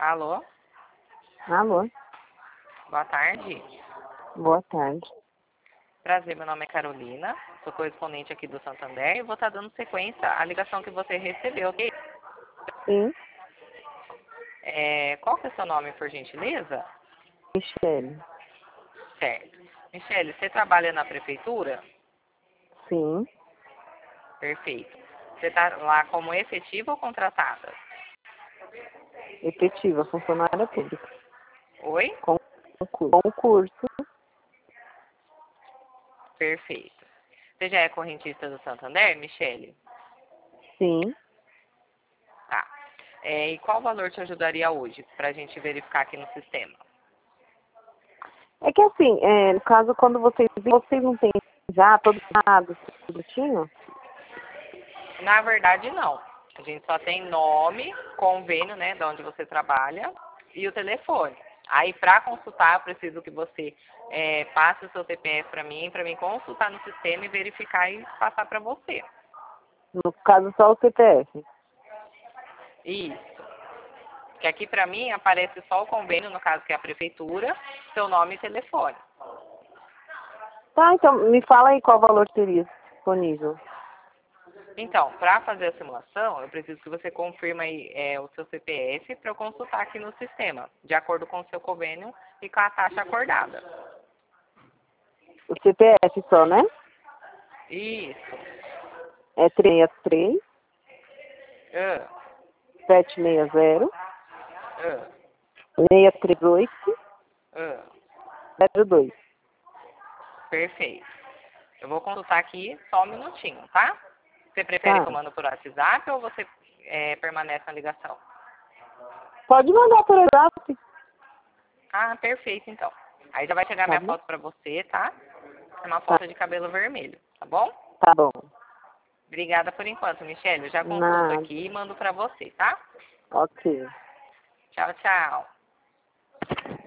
Alô? Alô? Boa tarde. Boa tarde. Prazer, meu nome é Carolina. Sou correspondente aqui do Santander e vou estar dando sequência à ligação que você recebeu, ok? Sim, Qual que é o seu nome, por gentileza? Michele. Certo. Michele, você trabalha na prefeitura? Sim, Perfeito. Você está lá como efetiva ou contratada? efetiva, funcionária pública. Oi? Concurso. Perfeito. Você já é correntista do Santander, Michele? Sim. Tá. E qual valor te ajudaria hoje para a gente verificar aqui no sistema? É que assim, no caso, quando vocês não têm já todos os dados, tudo bonitinho? Na verdade, não. A gente só tem nome, convênio, né, de onde você trabalha e o telefone. Aí, para consultar, eu preciso que você passe o seu CPF para mim consultar no sistema e verificar e passar para você. No caso, só o CPF. Isso. Que aqui para mim aparece só o convênio, no caso que é a prefeitura, seu nome e telefone. Tá, então me fala aí qual valor teria disponível. Então, para fazer a simulação, eu preciso que você confirme aí o seu CPF para eu consultar aqui no sistema, de acordo com o seu convênio e com a taxa acordada. O CPF só, né? Isso. É 363 Ah, 760 ah, 638 ah. 02. Perfeito. Eu vou consultar aqui só um minutinho, tá? Você prefere que eu Tá. mando por WhatsApp ou você permanece na ligação? Pode mandar por WhatsApp, Ah, perfeito, então. Aí já vai chegar tá minha bom? foto para você, tá? É uma Tá, foto de cabelo vermelho, tá bom? tá bom. Obrigada por enquanto, Michele. Eu já consulto Nada. aqui e mando para você, tá? Ok. Tchau, tchau.